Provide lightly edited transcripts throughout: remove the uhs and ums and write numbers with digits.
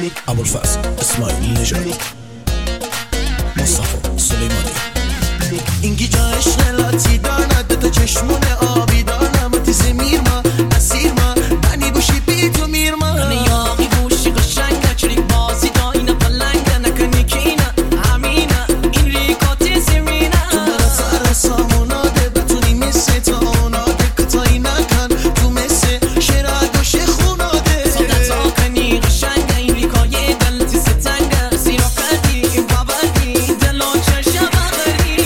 ابوالفضل اسماعیل نژادی، مصطفی سلیمانی. اینگی جا عشق لاتی دانا دوتا چشمونه آبی دانا متیزه میرما اسیرما بنی بوشی بی تو میرما نیاقی بوشی قشنگه چریک بازی دا اینا پلنگه نکنی که اینا همینه این ریکاتی زمینه تو برا سر ساموناده بتونی مثل تا اوناده کتایی نکن تو مثل شرع گوش خوناده صادت ها کنی قشنگه این ریکای دلتی ستنگه سیرا کردی این بابردی دلو چشم بغری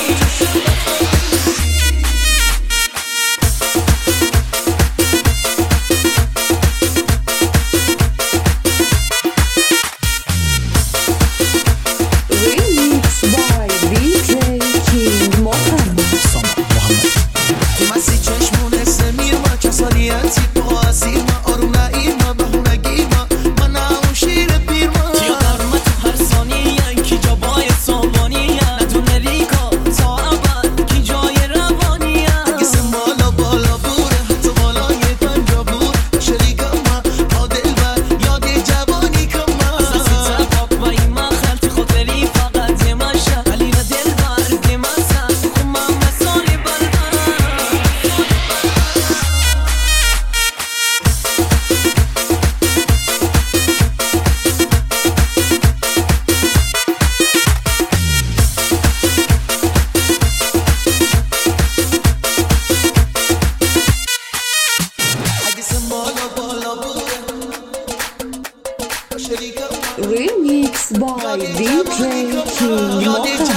Remix by DJ King Mohammed. سامان محمدی. تو مسی چشمونه سمیرما کسانیتی پا اسیرما آروم نایرما بهونه گیرما من اون شیر پیرما تیا درمه تو هر ثانیه کی جا بای صابانیه ندونه ریکا تا ابد کی جای روانیه اگه سن بالا بوره حتی بالای پنجا بور شریکم من عادل بر یاد جوانی کم ساسی تباک و این من خلطی خود بری فقط دمشه علی و دل بر دمسه خب من مثالی بلبر اگه سن بالا بوره شریکم Remix by DJ King یاد Mohammed.